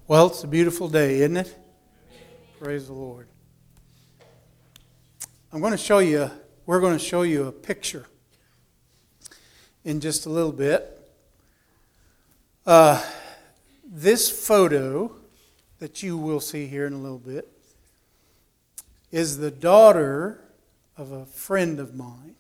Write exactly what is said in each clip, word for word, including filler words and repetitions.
Well, it's a beautiful day, isn't it? Praise the Lord. I'm going to show you, we're going to show you a picture in just a little bit. Uh, this photo that you will see here in a little bit is the daughter of a friend of mine.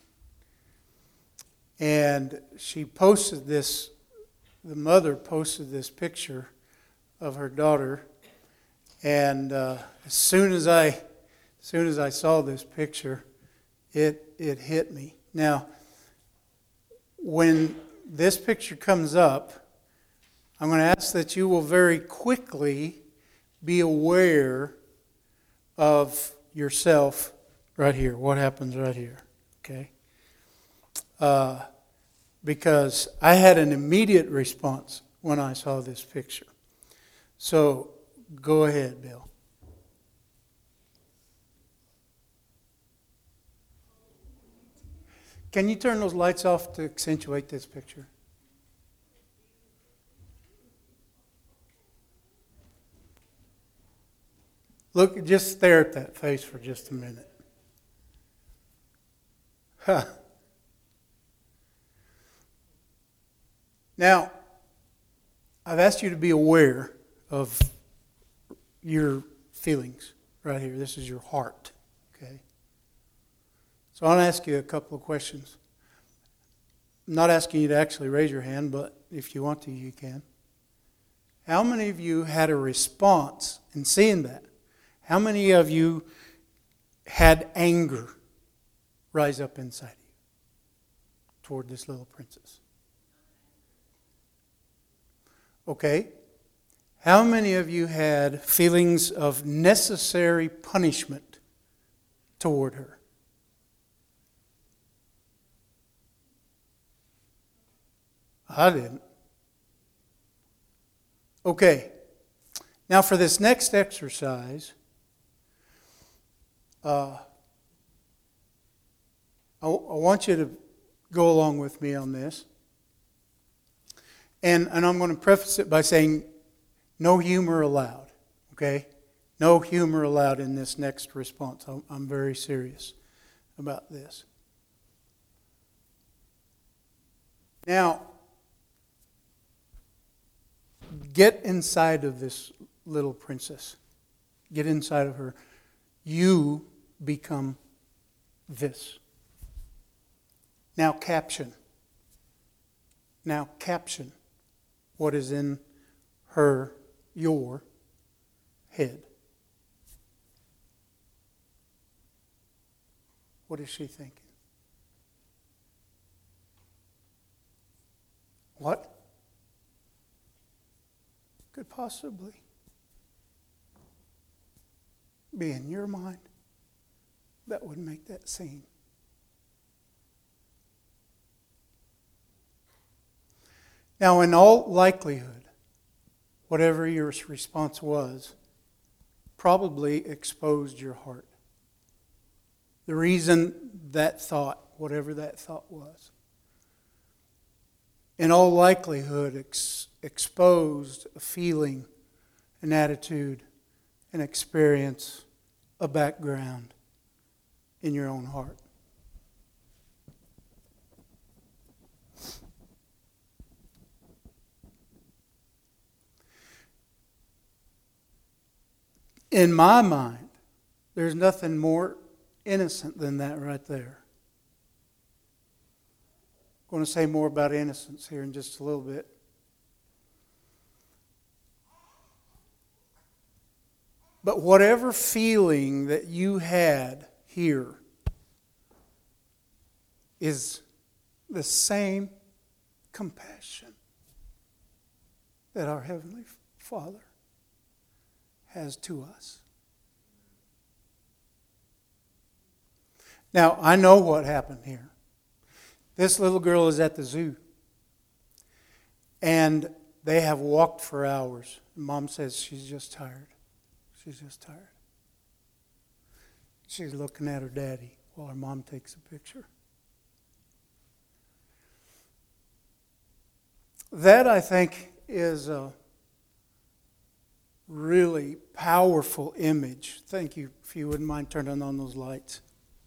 And she posted this, the mother posted this picture of her daughter, and uh, as soon as I, as soon as I saw this picture, it it hit me. Now, when this picture comes up, I'm going to ask that you will very quickly be aware of yourself right here. What happens right here? Okay, uh, because I had an immediate response when I saw this picture. So, go ahead, Bill. Can you turn those lights off to accentuate this picture? Look, just stare at that face for just a minute. Huh. Now, I've asked you to be aware of your feelings right here. This is your heart, okay? So I want to ask you a couple of questions. I'm not asking you to actually raise your hand, but if you want to, you can. How many of you had a response in seeing that? How many of you had anger rise up inside you toward this little princess? Okay. How many of you had feelings of necessary punishment toward her? I didn't. Okay. Now for this next exercise, uh, I, I want you to go along with me on this. And, and I'm going to preface it by saying, no humor allowed, okay? No humor allowed in this next response. I'm, I'm very serious about this. Now, get inside of this little princess. Get inside of her. You become this. Now caption. Now caption what is in her your head. What is she thinking? What could possibly be in your mind that would make that scene? Now, in all likelihood, whatever your response was, probably exposed your heart. The reason that thought, whatever that thought was, in all likelihood ex- exposed a feeling, an attitude, an experience, a background in your own heart. In my mind, there's nothing more innocent than that right there. I'm going to say more about innocence here in just a little bit. But whatever feeling that you had here is the same compassion that our Heavenly Father has to us. Now, I know what happened here. This little girl is at the zoo, and they have walked for hours. Mom says she's just tired. She's just tired. She's looking at her daddy while her mom takes a picture. That, I think, is a, really powerful image. Thank you, if you wouldn't mind turning on those lights.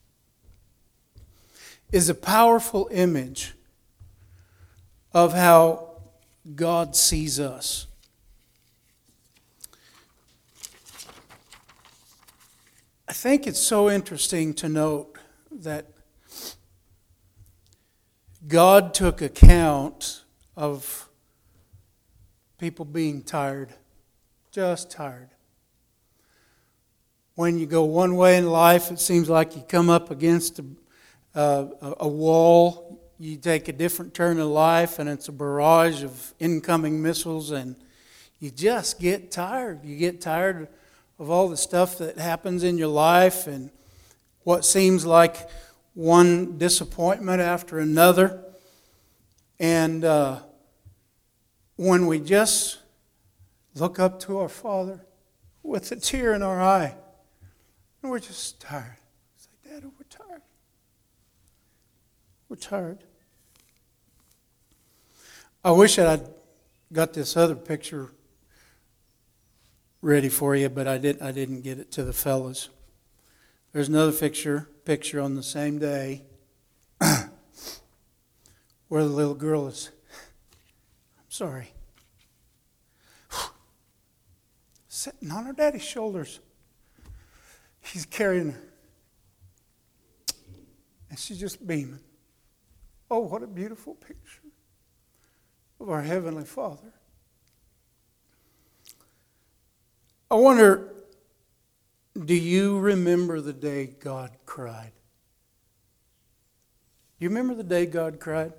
Is a powerful image of how God sees us. I think it's so interesting to note that God took account of people being tired, just tired. When you go one way in life, it seems like you come up against a, uh, a wall. You take a different turn in life, and it's a barrage of incoming missiles, and you just get tired. You get tired of all the stuff that happens in your life and what seems like one disappointment after another. And uh, when we just look up to our Father with a tear in our eye, and we're just tired. It's like, Dad, we're tired. We're tired. I wish that I'd got this other picture ready for you, but I didn't. I didn't get it to the fellas. There's another picture, picture on the same day, where the little girl is. I'm sorry. Sitting on her daddy's shoulders. He's carrying her, and she's just beaming. Oh, what a beautiful picture of our Heavenly Father. I wonder, do you remember the day God cried? Do you remember the day God cried?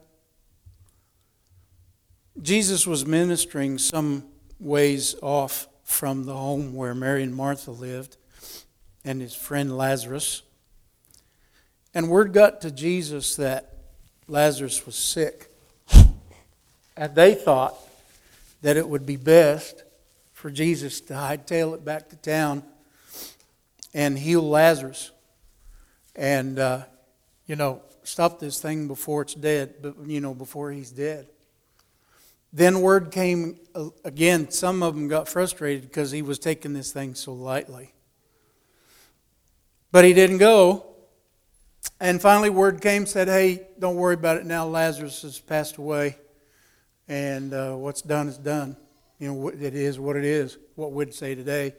Jesus was ministering some ways off from the home where Mary and Martha lived and his friend Lazarus. And word got to Jesus that Lazarus was sick. And they thought that it would be best for Jesus to hightail it back to town and heal Lazarus. And, uh, you know, stop this thing before it's dead, but, you know, before he's dead. Then word came, uh, again, some of them got frustrated because he was taking this thing so lightly. But he didn't go. And finally word came, said, hey, don't worry about it now. Lazarus has passed away. And uh, what's done is done. You know, it is what it is, what we'd say today.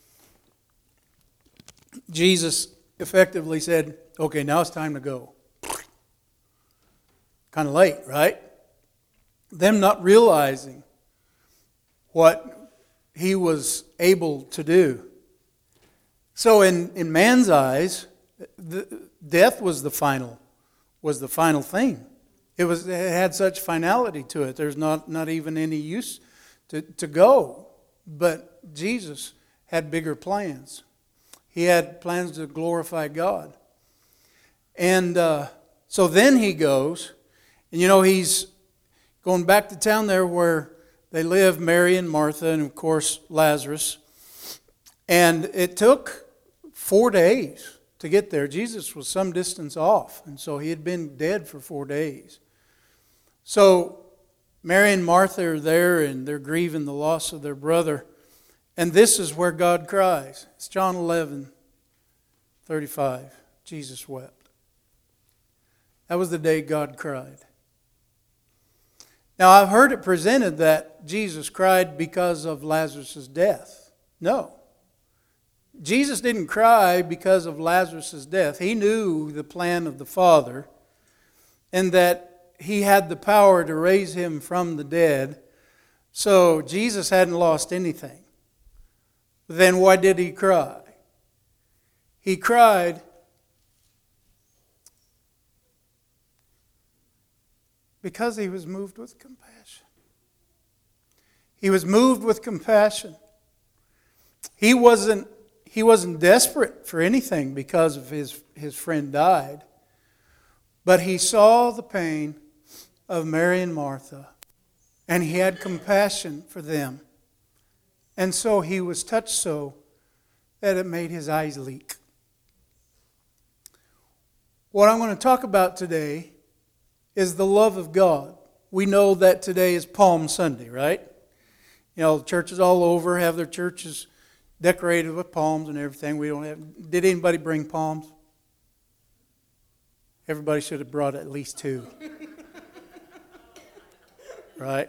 Jesus effectively said, okay, now it's time to go. Kind of late, right? Them not realizing what he was able to do. So in, in man's eyes, the, death was the final, was the final thing. It was it had such finality to it. There's not, not even any use to, to go. But Jesus had bigger plans. He had plans to glorify God. And uh, so then he goes, and you know, he's going back to town there where they live, Mary and Martha, and of course Lazarus. And it took four days to get there. Jesus was some distance off, and so he had been dead for four days. So Mary and Martha are there, and they're grieving the loss of their brother. And this is where God cries. It's John eleven, thirty-five. Jesus wept. That was the day God cried. Now, I've heard it presented that Jesus cried because of Lazarus' death. No. Jesus didn't cry because of Lazarus' death. He knew the plan of the Father and that he had the power to raise him from the dead. So Jesus hadn't lost anything. Then why did he cry? He cried because he was moved with compassion. He was moved with compassion. He wasn't, he wasn't desperate for anything because of his, his friend died. But he saw the pain of Mary and Martha, and he had compassion for them. And so he was touched so that it made his eyes leak. What I'm going to talk about today is the love of God. We know that today is Palm Sunday, right? You know, churches all over have their churches decorated with palms and everything. We don't have. Did anybody bring palms? Everybody should have brought at least two. Right?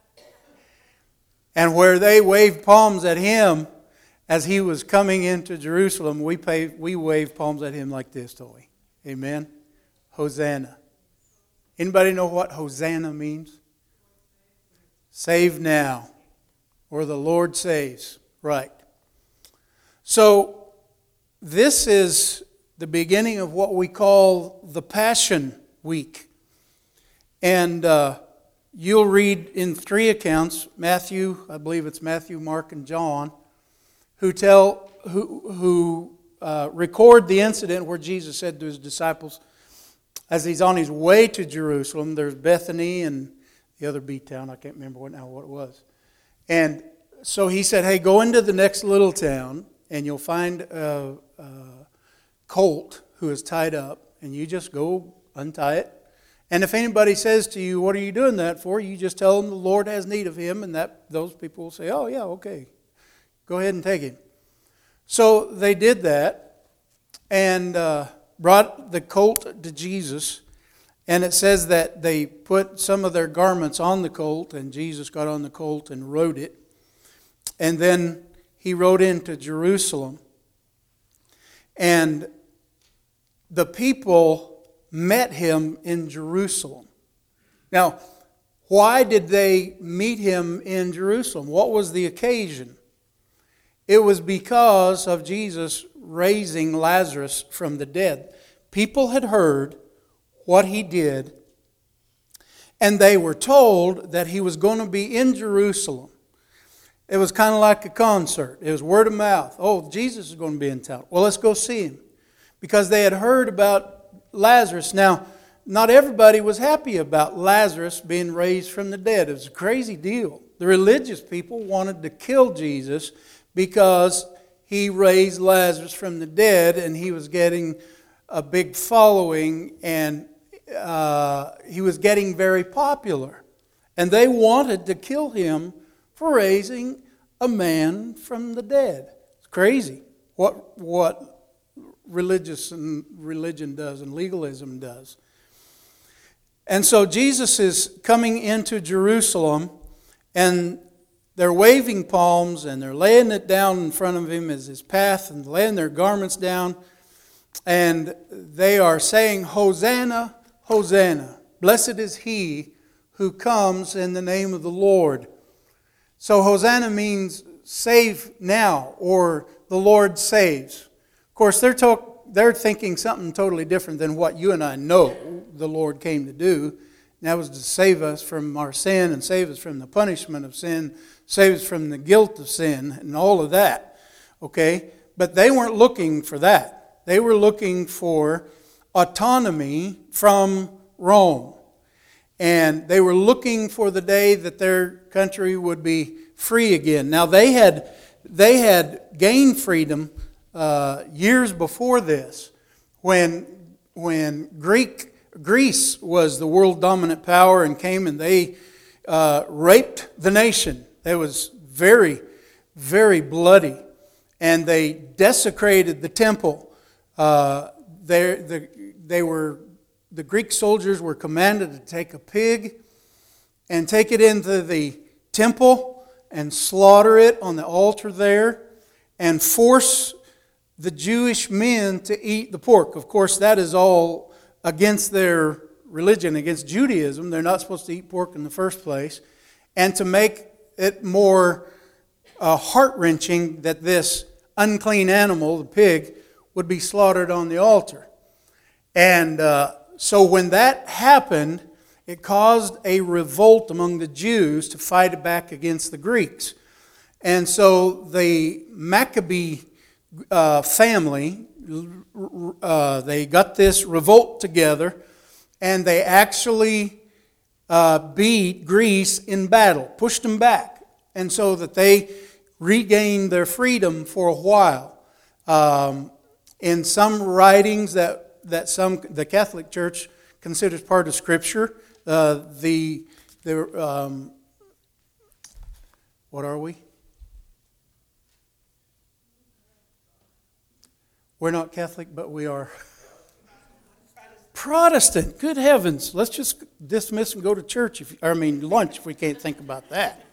And where they waved palms at him as he was coming into Jerusalem, we pay, we waved palms at him like this, don't we? Amen? Hosanna. Anybody know what Hosanna means? Save now. Or the Lord saves. Right. So, this is the beginning of what we call the Passion Week. And uh, you'll read in three accounts, Matthew, I believe it's Matthew, Mark, and John, who tell, who, who uh, record the incident where Jesus said to his disciples, as he's on his way to Jerusalem, there's Bethany and the other beat town, I can't remember what now what it was. And so he said, hey, go into the next little town and you'll find a, a colt who is tied up, and you just go untie it. And if anybody says to you, what are you doing that for? You just tell them the Lord has need of him, and that those people will say, oh yeah, okay. Go ahead and take him. So they did that and uh, brought the colt to Jesus. And it says that they put some of their garments on the colt, and Jesus got on the colt and rode it. And then he rode into Jerusalem. And the people met him in Jerusalem. Now, why did they meet him in Jerusalem? What was the occasion? It was because of Jesus raising Lazarus from the dead. People had heard what he did, and they were told that he was going to be in Jerusalem. It was kind of like a concert. It was word of mouth. Oh, Jesus is going to be in town. Well, let's go see him. Because they had heard about Lazarus. Now, not everybody was happy about Lazarus being raised from the dead. It was a crazy deal. The religious people wanted to kill Jesus because he raised Lazarus from the dead, and he was getting a big following, and uh, he was getting very popular. And they wanted to kill him for raising a man from the dead. It's crazy what what religious and religion does and legalism does. And so Jesus is coming into Jerusalem, and they're waving palms, and they're laying it down in front of him as his path, and laying their garments down, and they are saying, Hosanna, Hosanna. Blessed is he who comes in the name of the Lord. So Hosanna means save now, or the Lord saves. Of course, they're, to- they're thinking something totally different than what you and I know the Lord came to do. And that was to save us from our sin and save us from the punishment of sin, save us from the guilt of sin and all of that. Okay? But they weren't looking for that. They were looking for autonomy from Rome. And they were looking for the day that their country would be free again. Now they had they had gained freedom uh, years before this, when when Greek Greece was the world dominant power and came and they uh, raped the nation. It was very, very bloody, and they desecrated the temple. Uh, they the, they were. The Greek soldiers were commanded to take a pig and take it into the temple and slaughter it on the altar there and force the Jewish men to eat the pork. Of course, that is all against their religion, against Judaism. They're not supposed to eat pork in the first place. And to make it more uh, heart-wrenching that this unclean animal, the pig, would be slaughtered on the altar. And uh, So when that happened, it caused a revolt among the Jews to fight back against the Greeks. And so the Maccabee uh, family, uh, they got this revolt together, and they actually uh, beat Greece in battle, pushed them back, and so that they regained their freedom for a while. Um, in some writings that that some the Catholic Church considers part of Scripture. Uh, the the um, What are we? We're not Catholic, but we are Protestant. Good heavens. Let's just dismiss and go to church, if I mean lunch, if we can't think about that.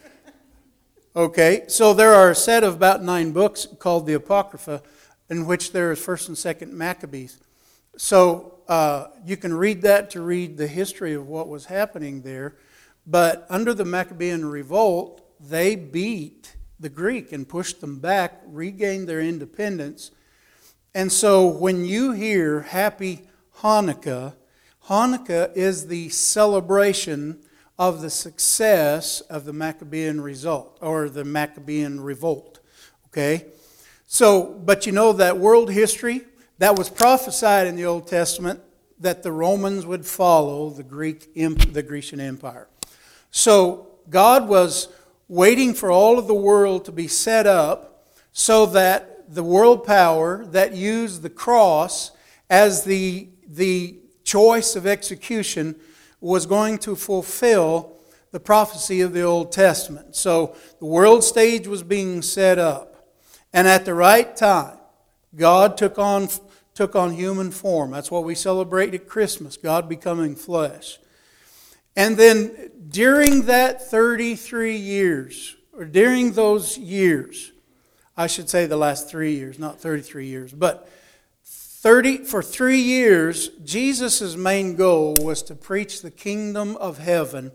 Okay, so there are a set of about nine books called the Apocrypha, in which there is First and Second Maccabees. So uh, you can read that to read the history of what was happening there. But under the Maccabean revolt, they beat the Greek and pushed them back, regained their independence. And so when you hear Happy Hanukkah, Hanukkah is the celebration of the success of the Maccabean result, or the Maccabean revolt. Okay? So, but you know that world history, that was prophesied in the Old Testament that the Romans would follow the Greek, the Grecian Empire. So God was waiting for all of the world to be set up so that the world power that used the cross as the, the choice of execution was going to fulfill the prophecy of the Old Testament. So the world stage was being set up. And at the right time, God took on, took on human form. That's what we celebrate at Christmas, God becoming flesh. And then during that thirty-three years, or during those years, I should say the last three years, not thirty-three years, but thirty for three years, Jesus' main goal was to preach the kingdom of heaven.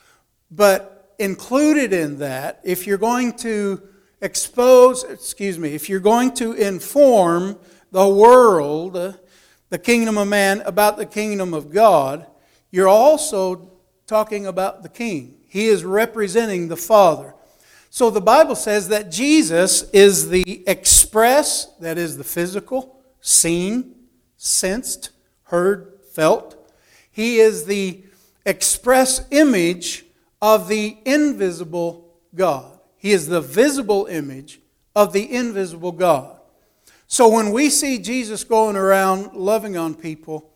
But included in that, if you're going to expose, excuse me, if you're going to inform the world, the kingdom of man, about the kingdom of God, you're also talking about the King. He is representing the Father. So the Bible says that Jesus is the express, that is the physical, seen, sensed, heard, felt. He is the express image of the invisible God. He is the visible image of the invisible God. So when we see Jesus going around loving on people,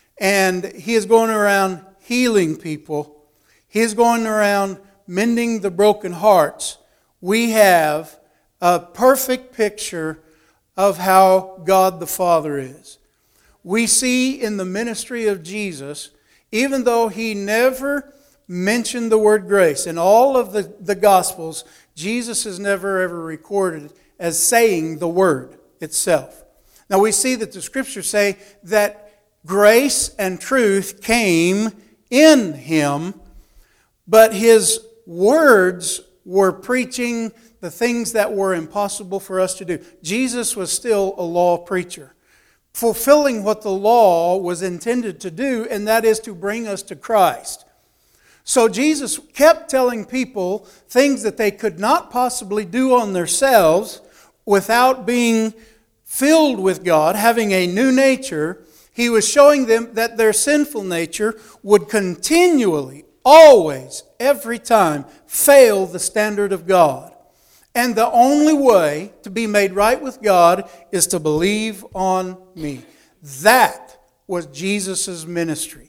and He is going around healing people, He is going around mending the broken hearts, we have a perfect picture of how God the Father is. We see in the ministry of Jesus, even though He never mentioned the word grace, in all of the, the Gospels, Jesus is never ever recorded as saying the word itself. Now we see that the Scriptures say that grace and truth came in Him, but His words were preaching the things that were impossible for us to do. Jesus was still a law preacher, fulfilling what the law was intended to do, and that is to bring us to Christ. So Jesus kept telling people things that they could not possibly do on themselves without being filled with God, having a new nature. He was showing them that their sinful nature would continually, always, every time, fail the standard of God. And the only way to be made right with God is to believe on me. That was Jesus' ministry.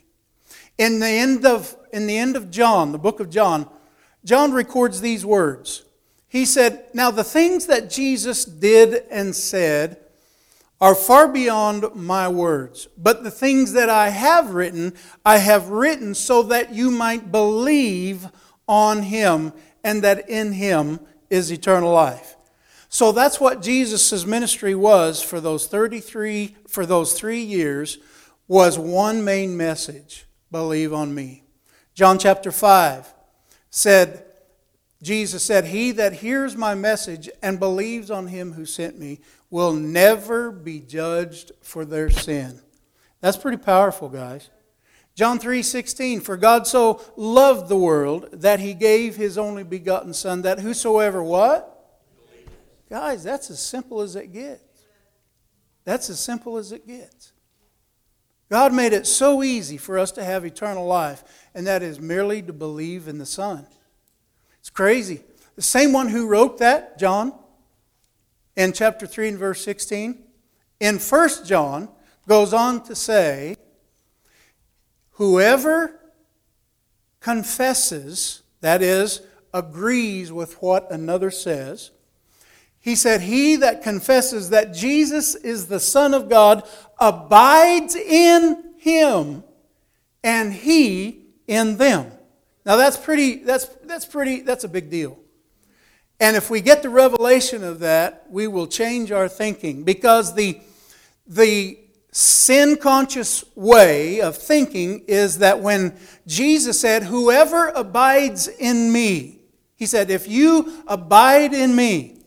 In the end of, in the end of John, the book of John, John records these words. He said, "Now the things that Jesus did and said are far beyond my words. But the things that I have written, I have written so that you might believe on Him, and that in Him is eternal life." So that's what Jesus' ministry was for those thirty-three, for those three years, was one main message: believe on me. John chapter five said, Jesus said, "He that hears my message and believes on Him who sent me will never be judged for their sin." That's pretty powerful, guys. John three sixteen, "For God so loved the world that He gave His only begotten Son, that whosoever" what? Guys, that's as simple as it gets. That's as simple as it gets. God made it so easy for us to have eternal life, and that is merely to believe in the Son. It's crazy. The same one who wrote that, John, in chapter three and verse sixteen, in First John, goes on to say, "Whoever confesses," that is, agrees with what another says. He said, he that confesses that Jesus is the Son of God abides in him, and he in them. Now that's pretty, that's, that's pretty, that's a big deal. And if we get the revelation of that, we will change our thinking. Because the, the sin-conscious way of thinking is that when Jesus said, whoever abides in me, he said, if you abide in me,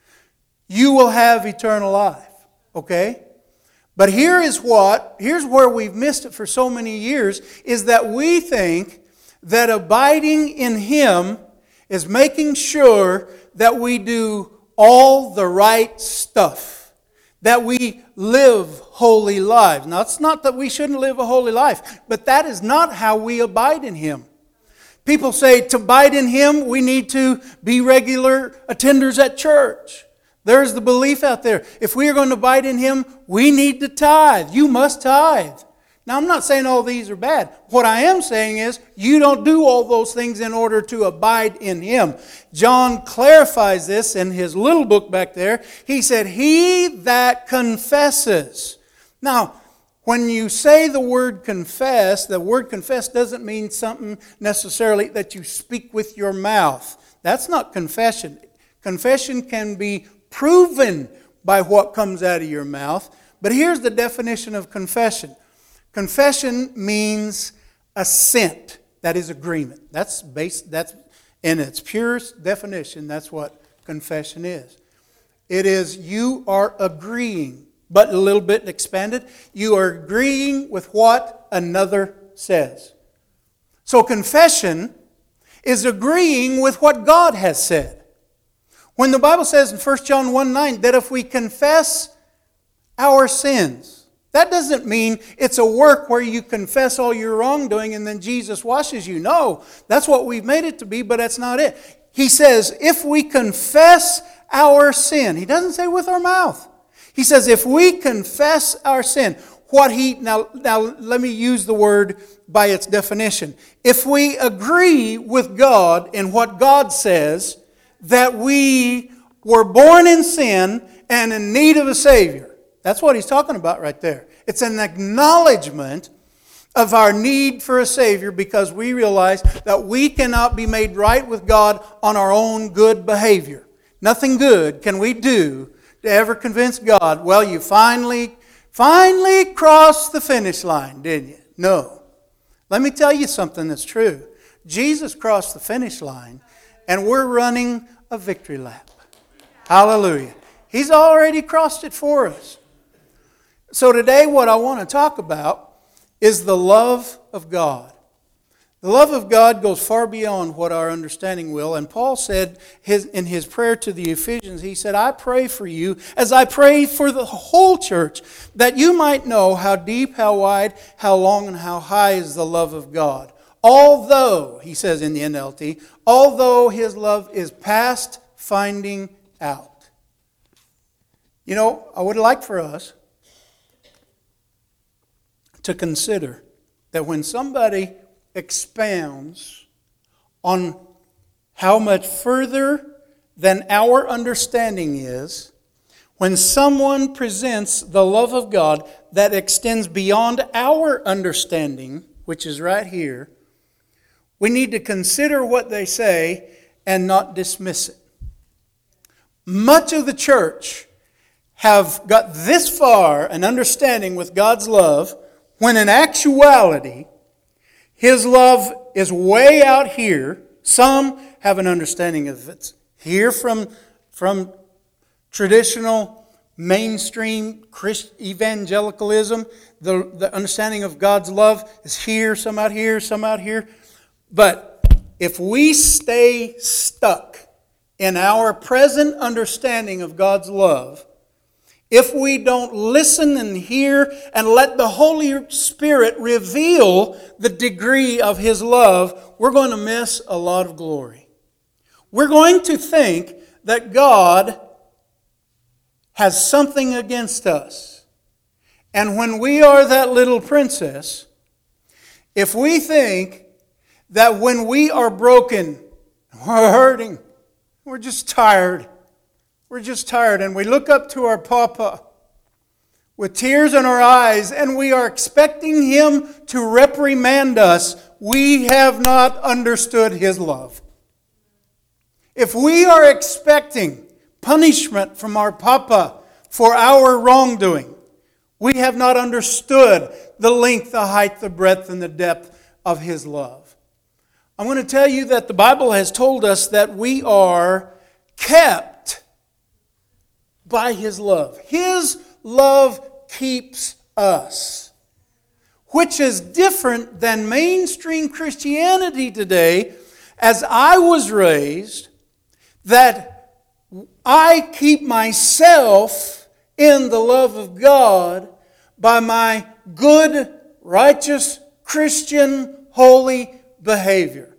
you will have eternal life. Okay? But here is what, here's where we've missed it for so many years, is that we think that abiding in Him is making sure that we do all the right stuff, that we live holy lives. Now, it's not that we shouldn't live a holy life, but that is not how we abide in Him. People say to abide in Him, we need to be regular attenders at church. There's the belief out there. If we are going to abide in Him, we need to tithe. You must tithe. Now, I'm not saying all these are bad. What I am saying is, you don't do all those things in order to abide in Him. John clarifies this in his little book back there. He said, he that confesses. Now, when you say the word confess, the word confess doesn't mean something necessarily that you speak with your mouth. That's not confession. Confession can be proven by what comes out of your mouth. But here's the definition of confession. Confession means assent. That is agreement. That's based, that's in its purest definition, that's what confession is. It is you are agreeing, but a little bit expanded. You are agreeing with what another says. So confession is agreeing with what God has said. When the Bible says in First John one nine that if we confess our sins, that doesn't mean it's a work where you confess all your wrongdoing and then Jesus washes you. No, that's what we've made it to be, but that's not it. He says, if we confess our sin, He doesn't say with our mouth. He says, if we confess our sin, what He, now, now let me use the word by its definition. If we agree with God in what God says, that we were born in sin and in need of a Savior. That's what he's talking about right there. It's an acknowledgement of our need for a Savior because we realize that we cannot be made right with God on our own good behavior. Nothing good can we do to ever convince God, well, you finally, finally crossed the finish line, didn't you? No. Let me tell you something that's true. Jesus crossed the finish line and we're running a victory lap. Hallelujah. He's already crossed it for us. So today what I want to talk about is the love of God. The love of God goes far beyond what our understanding will. And Paul said his, in his prayer to the Ephesians, he said, I pray for you as I pray for the whole church, that you might know how deep, how wide, how long, and how high is the love of God. Although, he says in the N L T, although His love is past finding out. You know, I would like for us to consider that when somebody expounds on how much further than our understanding is, when someone presents the love of God that extends beyond our understanding, which is right here, we need to consider what they say and not dismiss it. Much of the church have got this far an understanding with God's love, when in actuality, His love is way out here. Some have an understanding of it's here from, from traditional mainstream Christ evangelicalism. The, the understanding of God's love is here, some out here, some out here. But if we stay stuck in our present understanding of God's love, if we don't listen and hear and let the Holy Spirit reveal the degree of His love, we're going to miss a lot of glory. We're going to think that God has something against us. And when we are that little princess, if we think that when we are broken, We're hurting. We're just tired. We're just tired. And we look up to our Papa with tears in our eyes, and we are expecting Him to reprimand us. We have not understood His love. If we are expecting punishment from our Papa for our wrongdoing, we have not understood the length, the height, the breadth, and the depth of His love. I'm going to tell you that the Bible has told us that we are kept by His love. His love keeps us, which is different than mainstream Christianity today. As I was raised, that I keep myself in the love of God by my good, righteous, Christian, holy behavior.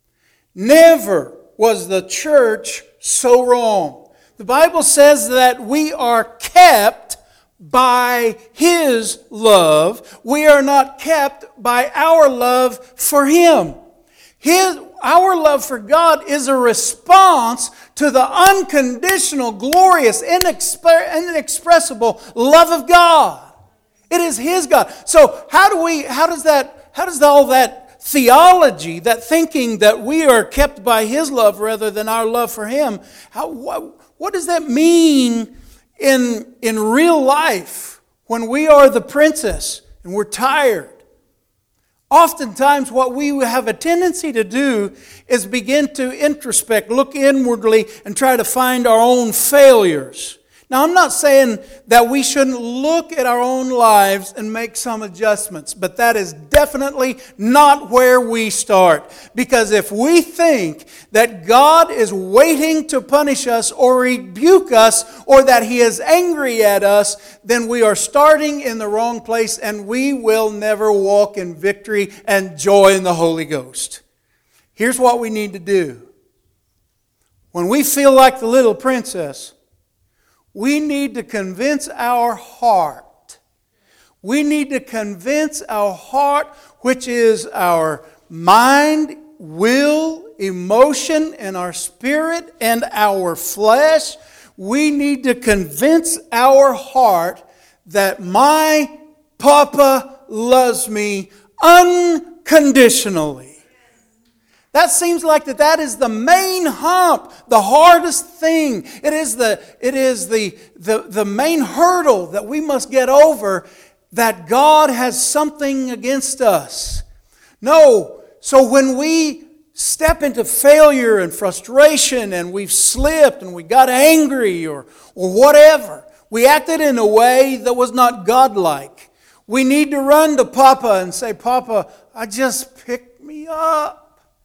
Never was the church so wrong. The Bible says that we are kept by His love. We are not kept by our love for Him. His, our love for God is a response to the unconditional, glorious, inexpre- inexpressible love of God. It is His God. So how do we? How does that? How does all that theology, that thinking that we are kept by His love rather than our love for Him? How? What, what does that mean in in real life when we are the princess and we're tired? Oftentimes what we have a tendency to do is begin to introspect, look inwardly, and try to find our own failures. Now, I'm not saying that we shouldn't look at our own lives and make some adjustments, but that is definitely not where we start. Because if we think that God is waiting to punish us or rebuke us or that He is angry at us, then we are starting in the wrong place and we will never walk in victory and joy in the Holy Ghost. Here's what we need to do. When we feel like the little princess, we need to convince our heart. We need to convince our heart, which is our mind, will, emotion, and our spirit, and our flesh. We need to convince our heart that my Papa loves me unconditionally. That seems like that, that is the main hump, the hardest thing. It is the, it is the, the, the main hurdle that we must get over, that God has something against us. No, so when we step into failure and frustration and we've slipped and we got angry or, or whatever, we acted in a way that was not godlike. We need to run to Papa and say, Papa, I just picked me up.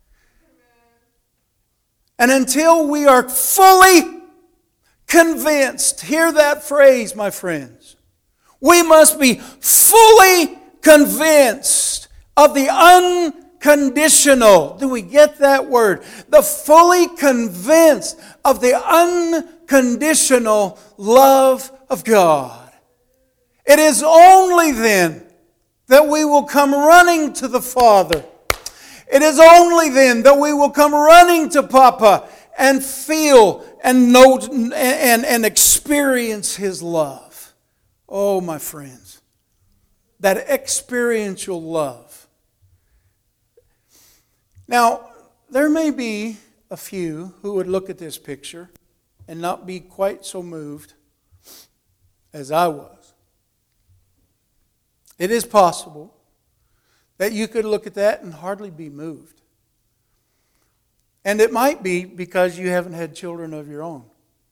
And until we are fully convinced, hear that phrase, my friends, we must be fully convinced of the unconditional. Do we get that word? The fully convinced of the unconditional love of God. It is only then that we will come running to the Father. It is only then that we will come running to Papa and feel and know and, and experience His love. Oh, my friends, that experiential love. Now, there may be a few who would look at this picture and not be quite so moved as I was. It is possible that you could look at that and hardly be moved. And it might be because you haven't had children of your own.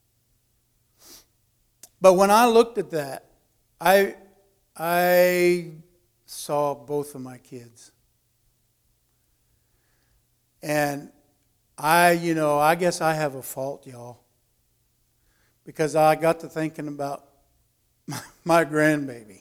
But when I looked at that, I, I saw both of my kids. And I, you know, I guess I have a fault, y'all. Because I got to thinking about my, my grandbaby.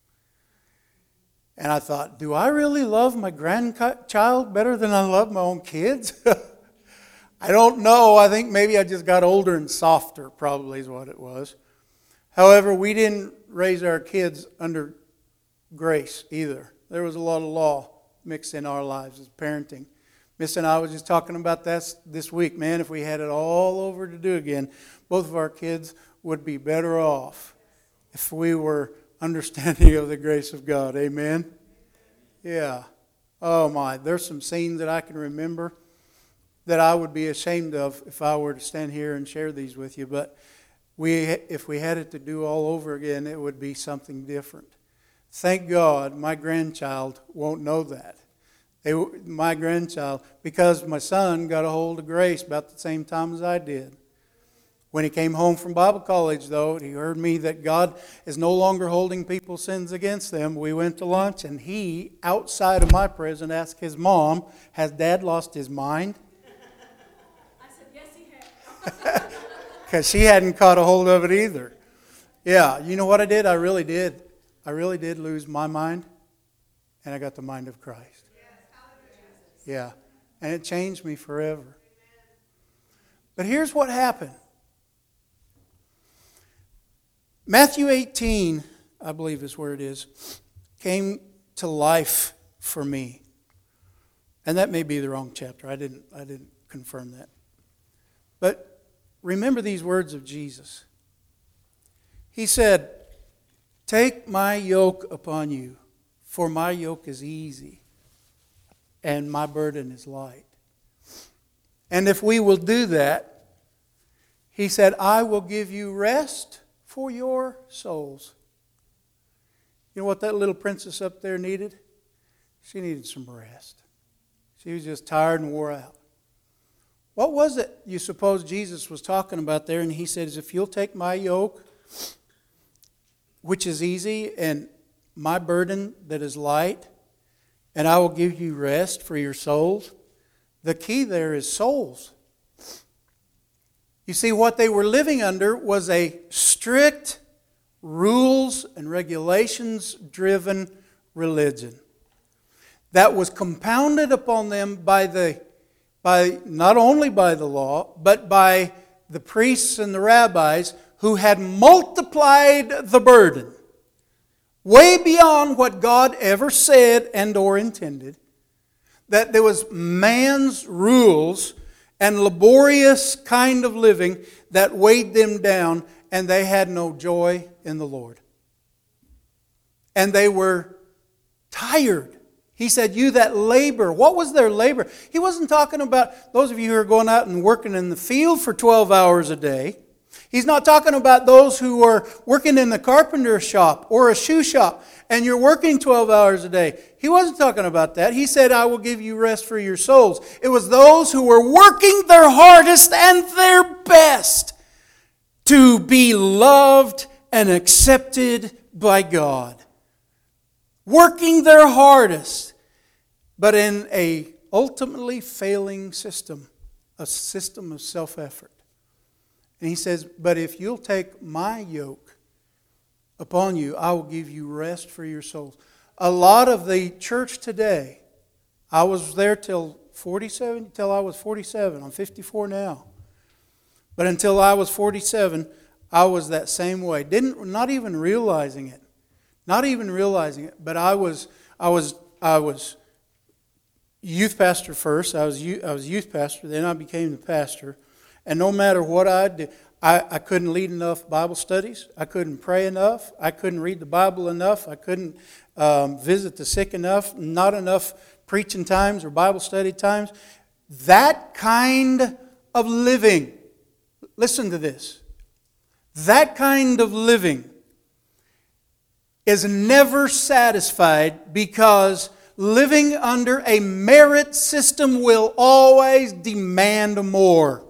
And I thought, do I really love my grandchild better than I love my own kids? I don't know. I think maybe I just got older and softer, probably is what it was. However, we didn't raise our kids under grace either. There was a lot of law mixed in our lives as parenting. Miss and I was just talking about that this week. Man, if we had it all over to do again, both of our kids would be better off if we were understanding of the grace of God. Amen? Yeah. Oh my, there's some scenes that I can remember that I would be ashamed of if I were to stand here and share these with you. But we, if we had it to do all over again, it would be something different. Thank God my grandchild won't know that. They, my grandchild, because my son got a hold of grace about the same time as I did. When he came home from Bible college, though, he heard me that God is no longer holding people's sins against them. We went to lunch, and he, outside of my presence, asked his mom, has Dad lost his mind? I said, yes, he had. Because she hadn't caught a hold of it either. Yeah, you know what I did? I really did. I really did lose my mind, and I got the mind of Christ. Yeah, and it changed me forever. But here's what happened. Matthew eighteen, I believe is where it is, came to life for me. And that may be the wrong chapter. I didn't, I didn't confirm that. But remember these words of Jesus. He said, "Take my yoke upon you, for my yoke is easy, and my burden is light." And if we will do that, he said, "I will give you rest for your souls." You know what that little princess up there needed? She needed some rest. She was just tired and wore out. What was it you suppose Jesus was talking about there? And he says, if you'll take my yoke, which is easy, and my burden that is light, and I will give you rest for your souls. The key there is souls. You see, what they were living under was a strict rules and regulations driven religion that was compounded upon them by the by not only by the law, but by the priests and the rabbis who had multiplied the burden way beyond what God ever said and or intended. That there was man's rules and laborious kind of living that weighed them down, and they had no joy in the Lord. And they were tired. He said, you that labor. What was their labor? He wasn't talking about those of you who are going out and working in the field for twelve hours a day. He's not talking about those who are working in the carpenter shop or a shoe shop and you're working twelve hours a day. He wasn't talking about that. He said, I will give you rest for your souls. It was those who were working their hardest and their best to be loved and accepted by God. Working their hardest, but in a ultimately failing system, a system of self-effort. And he says, but if you'll take my yoke upon you, I will give you rest for your souls. A lot of the church today, I was there till forty-seven, till I was forty-seven. I'm fifty-four now. But until I was forty-seven, I was that same way. Didn't, not even realizing it. Not even realizing it. But I was, I was, I was youth pastor first. I was, I was youth pastor. Then I became the pastor. And no matter what I did, I, I couldn't lead enough Bible studies. I couldn't pray enough. I couldn't read the Bible enough. I couldn't um, visit the sick enough. Not enough preaching times or Bible study times. That kind of living, listen to this. That kind of living is never satisfied because living under a merit system will always demand more.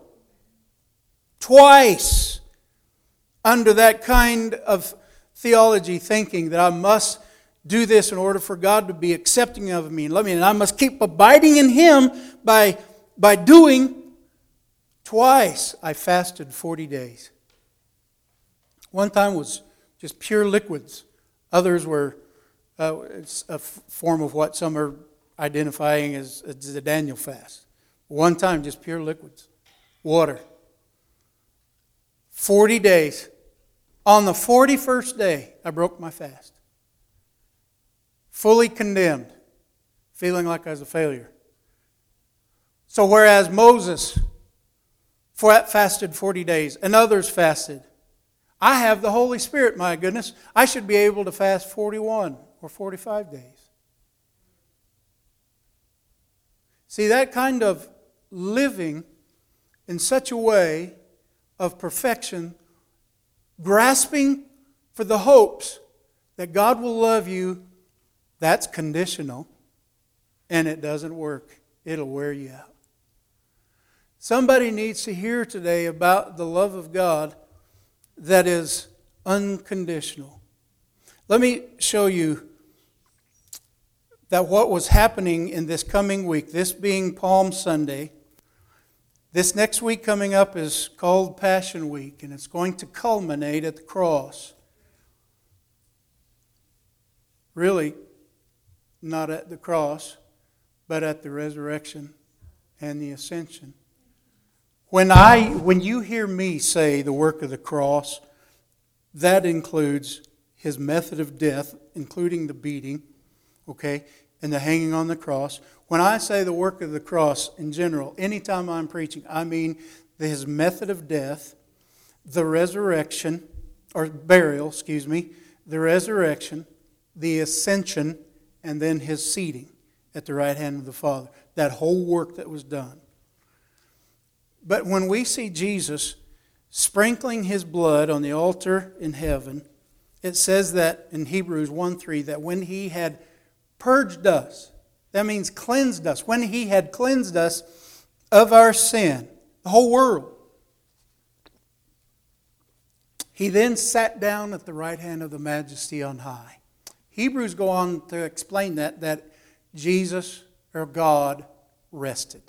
Twice under that kind of theology thinking that I must do this in order for God to be accepting of me and love me, and I must keep abiding in Him by, by doing. Twice I fasted forty days. One time was just pure liquids. Others were uh, it's a f- form of what some are identifying as, as the Daniel fast. One time just pure liquids. Water. Forty days. On the forty-first day, I broke my fast. Fully condemned. Feeling like I was a failure. So whereas Moses fasted forty days and others fasted, I have the Holy Spirit, my goodness. I should be able to fast forty-one or forty-five days. See, that kind of living in such a way of perfection, grasping for the hopes that God will love you, that's conditional, and it doesn't work. It'll wear you out. Somebody needs to hear today about the love of God that is unconditional. Let me show you that what was happening in this coming week, this being Palm Sunday, this next week coming up is called Passion Week, and it's going to culminate at the cross. Really, not at the cross, but at the resurrection and the ascension. When I, when you hear me say the work of the cross, that includes His method of death, including the beating, okay, and the hanging on the cross. When I say the work of the cross in general, anytime I'm preaching, I mean His method of death, the resurrection, or burial, excuse me, the resurrection, the ascension, and then His seating at the right hand of the Father. That whole work that was done. But when we see Jesus sprinkling His blood on the altar in heaven, it says that in Hebrews one three that when He had purged us, that means cleansed us, when He had cleansed us of our sin, the whole world, He then sat down at the right hand of the Majesty on high. Hebrews go on to explain that, that Jesus, or God, rested.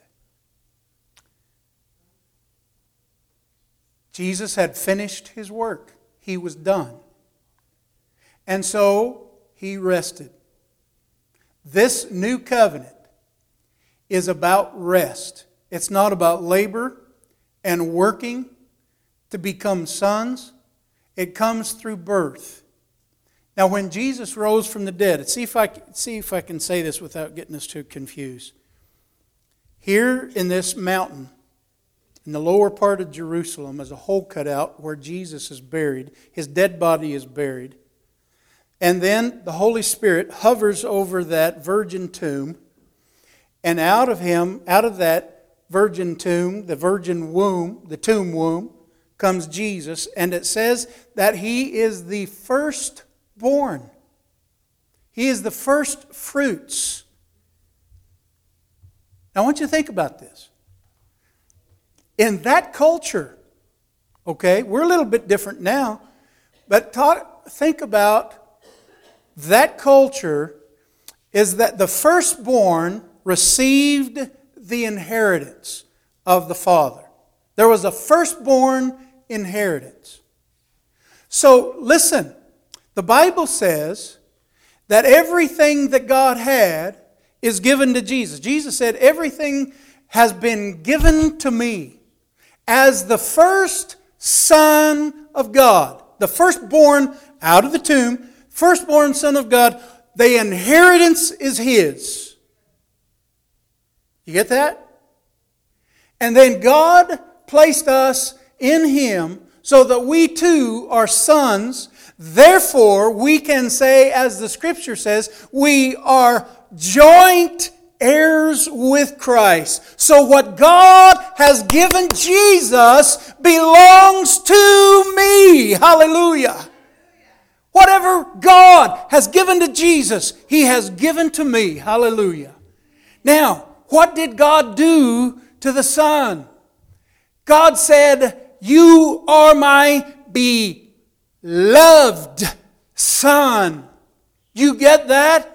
Jesus had finished His work. He was done. And so He rested. This new covenant is about rest. It's not about labor and working to become sons. It comes through birth. Now, when Jesus rose from the dead, see if I, see if I can say this without getting us too confused. Here in this mountain, in the lower part of Jerusalem, is a hole cut out where Jesus is buried. His dead body is buried. And then the Holy Spirit hovers over that virgin tomb. And out of Him, out of that virgin tomb, the virgin womb, the tomb womb, comes Jesus. And it says that He is the firstborn. He is the first fruits. Now I want you to think about this. In that culture, okay, we're a little bit different now, but talk, think about that culture is that the firstborn received the inheritance of the father. There was a firstborn inheritance. So listen, the Bible says that everything that God had is given to Jesus. Jesus said, everything has been given to me. As the first Son of God, the firstborn out of the tomb, firstborn Son of God, the inheritance is His. You get that? And then God placed us in Him so that we too are sons. Therefore, we can say, as the Scripture says, we are joint heirs with Christ. So what God has given Jesus belongs to me. Hallelujah. Whatever God has given to Jesus, He has given to me. Hallelujah. Now, what did God do to the Son? God said, you are my beloved Son. You get that?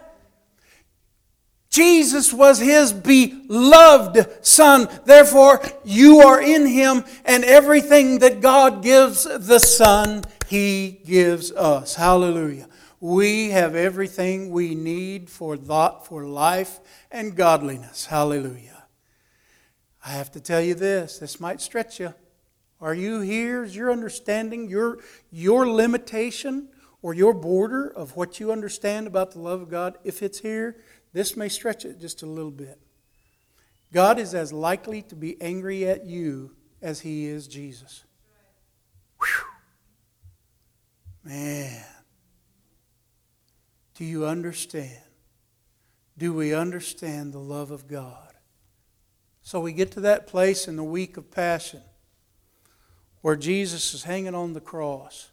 Jesus was His beloved Son. Therefore, you are in Him, and everything that God gives the Son, He gives us. Hallelujah. We have everything we need for thought, for life and godliness. Hallelujah. I have to tell you this. This might stretch you. Are you here? Is your understanding, your, your limitation or your border of what you understand about the love of God, if it's here, this may stretch it just a little bit. God is as likely to be angry at you as He is Jesus. Whew. Man. Do you understand? Do we understand the love of God? So we get to that place in the week of Passion where Jesus is hanging on the cross.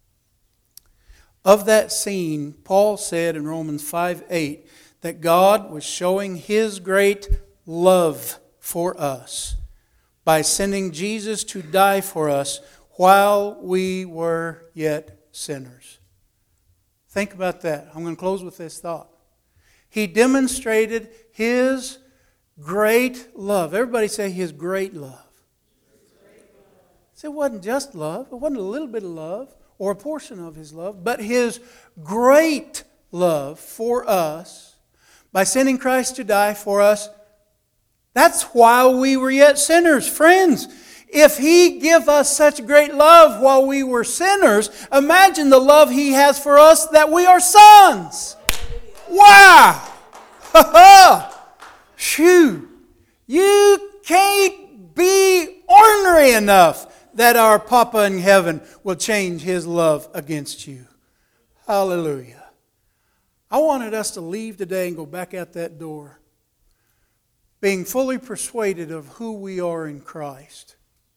Of that scene, Paul said in Romans five eight that God was showing His great love for us by sending Jesus to die for us while we were yet sinners. Think about that. I'm going to close with this thought. He demonstrated His great love. Everybody say His great love. So it wasn't just love. It wasn't a little bit of love or a portion of His love, but His great love for us by sending Christ to die for us. That's while we were yet sinners. Friends, if He give us such great love while we were sinners, imagine the love He has for us that we are sons. Wow! Ha ha! Shoo! You can't be ornery enough that our Papa in heaven will change His love against you. Hallelujah. I wanted us to leave today and go back out that door being fully persuaded of who we are in Christ.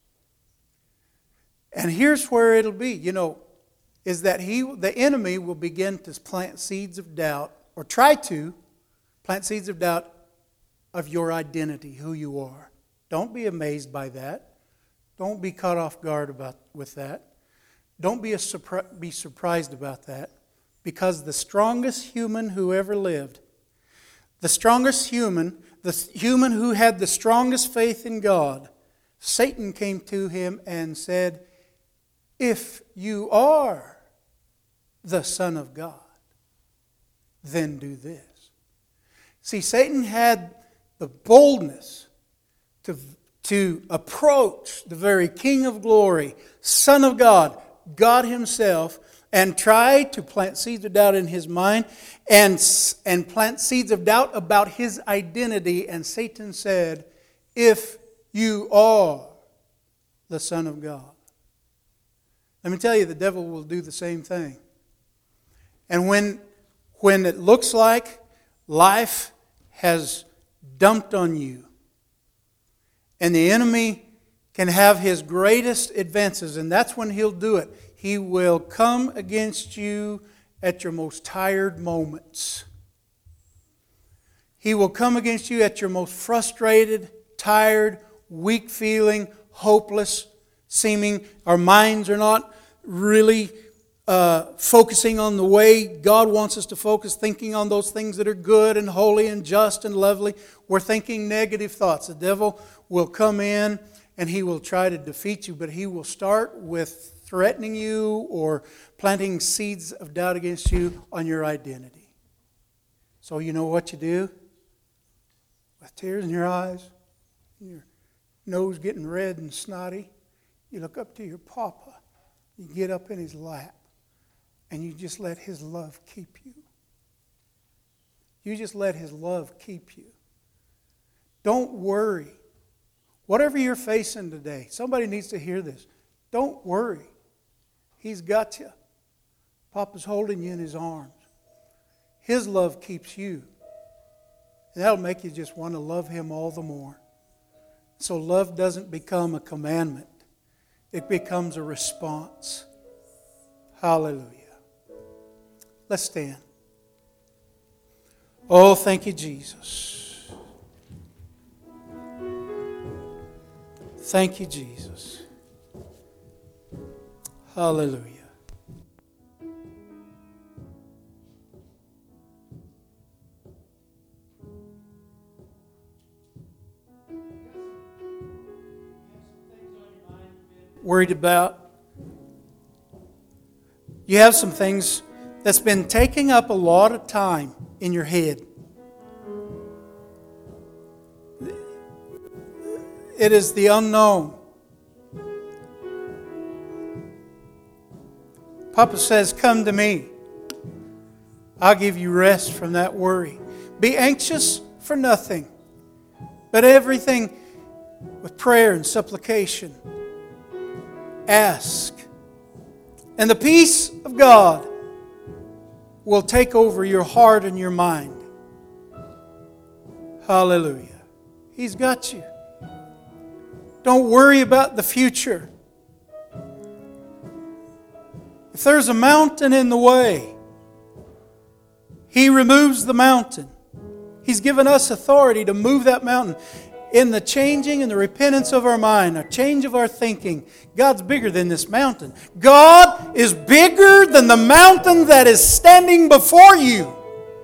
And here's where it'll be, you know, is that he, the enemy will begin to plant seeds of doubt, or try to plant seeds of doubt of your identity, who you are. Don't be amazed by that. Don't be caught off guard about with that. Don't be, a surpri- be surprised about that. Because the strongest human who ever lived, the strongest human, the human who had the strongest faith in God, Satan came to him and said, if you are the Son of God, then do this. See, Satan had the boldness to, to approach the very King of glory, Son of God, God Himself, and try to plant seeds of doubt in his mind and, and plant seeds of doubt about his identity. And Satan said, if you are the Son of God. Let me tell you, the devil will do the same thing. And when, when it looks like life has dumped on you, and the enemy can have his greatest advances, and that's when he'll do it. He will come against you at your most tired moments. He will come against you at your most frustrated, tired, weak feeling, hopeless seeming. Our minds are not really uh, focusing on the way God wants us to focus, thinking on those things that are good and holy and just and lovely. We're thinking negative thoughts. The devil will come in and he will try to defeat you, but he will start with threatening you or planting seeds of doubt against you on your identity. So you know what you do? With tears in your eyes, your nose getting red and snotty, you look up to your Papa. You get up in his lap and you just let his love keep you. You just let his love keep you. Don't worry. Whatever you're facing today, somebody needs to hear this. Don't worry. He's got you. Papa's holding you in his arms. His love keeps you. And that'll make you just want to love him all the more. So love doesn't become a commandment. It becomes a response. Hallelujah. Let's stand. Oh, thank you, Jesus. Thank you, Jesus. Hallelujah. Worried about. You have some things that's been taking up a lot of time in your head. It is the unknown. Papa says, come to me. I'll give you rest from that worry. Be anxious for nothing, But everything with prayer and supplication. Ask. And the peace of God will take over your heart and your mind. Hallelujah. He's got you. Don't worry about the future. If there's a mountain in the way, He removes the mountain. He's given us authority to move that mountain. In the changing and the repentance of our mind, a change of our thinking, God's bigger than this mountain. God is bigger than the mountain that is standing before you.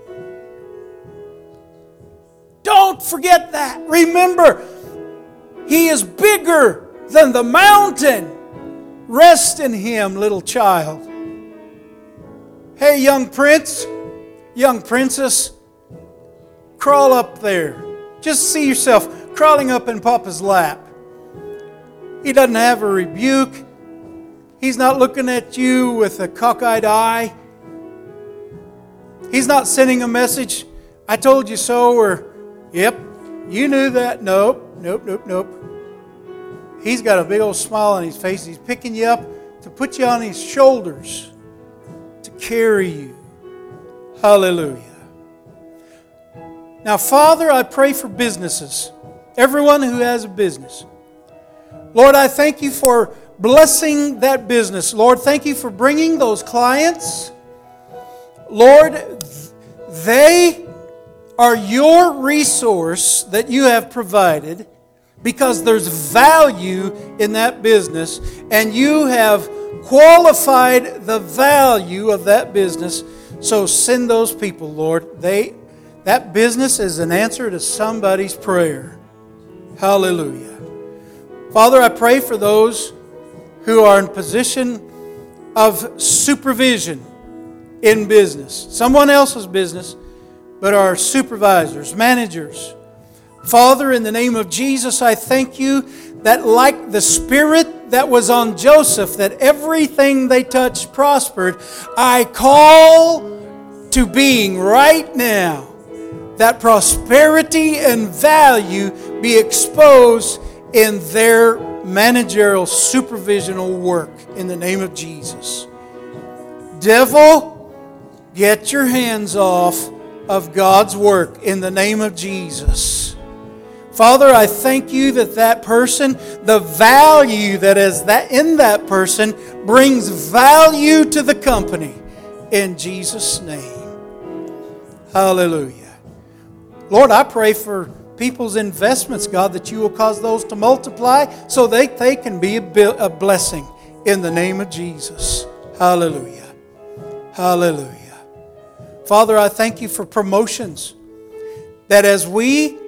Don't forget that. Remember, He is bigger than the mountain. Rest in Him, little child. Hey, young prince, young princess, crawl up there. Just see yourself crawling up in Papa's lap. He doesn't have a rebuke. He's not looking at you with a cockeyed eye. He's not sending a message, I told you so, or, yep, you knew that. Nope, nope, nope, nope. He's got a big old smile on his face. He's picking you up to put you on His shoulders, to carry you. Hallelujah. Now, Father, I pray for businesses. Everyone who has a business. Lord, I thank You for blessing that business. Lord, thank You for bringing those clients. Lord, they are Your resource that You have provided because there's value in that business, and You have qualified the value of that business. So send those people, Lord. They, that business is an answer to somebody's prayer. Hallelujah. Father, I pray for those who are in position of supervision in business. Someone else's business, but are supervisors, managers. Father, in the name of Jesus, I thank You that like the Spirit that was on Joseph, that everything they touched prospered. I call to being right now that prosperity and value be exposed in their managerial supervisional work in the name of Jesus. Devil, get your hands off of God's work in the name of Jesus. Father, I thank You that that person, the value that is that in that person brings value to the company in Jesus' name. Hallelujah. Lord, I pray for people's investments, God, that You will cause those to multiply so that they can be a blessing in the name of Jesus. Hallelujah. Hallelujah. Father, I thank You for promotions, that as we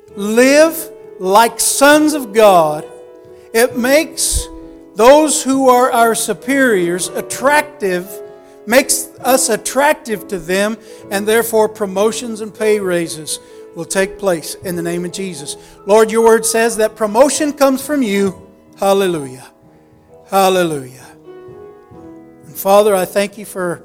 live like sons of God, it makes those who are our superiors attractive, makes us attractive to them, and therefore promotions and pay raises will take place in the name of Jesus. Lord, Your word says that promotion comes from You. Hallelujah. Hallelujah. And Father, I thank You for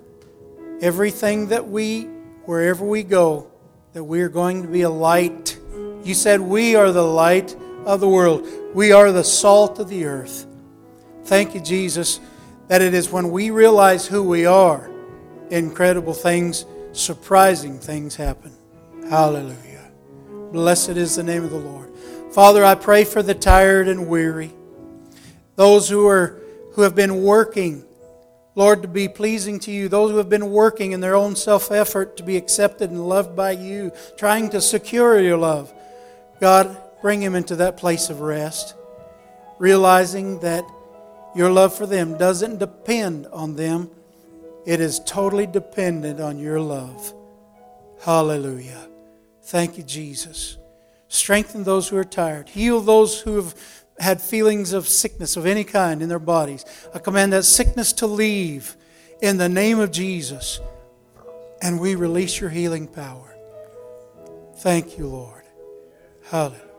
everything that we, wherever we go, that we are going to be a light. You said we are the light of the world. We are the salt of the earth. Thank You, Jesus, that it is when we realize who we are, incredible things, surprising things happen. Hallelujah. Blessed is the name of the Lord. Father, I pray for the tired and weary, those who are who have been working, Lord, to be pleasing to You, those who have been working in their own self-effort to be accepted and loved by You, trying to secure Your love. God, bring them into that place of rest, realizing that Your love for them doesn't depend on them. It is totally dependent on Your love. Hallelujah. Thank You, Jesus. Strengthen those who are tired. Heal those who have had feelings of sickness of any kind in their bodies. I command that sickness to leave in the name of Jesus. And we release Your healing power. Thank You, Lord. Hallelujah.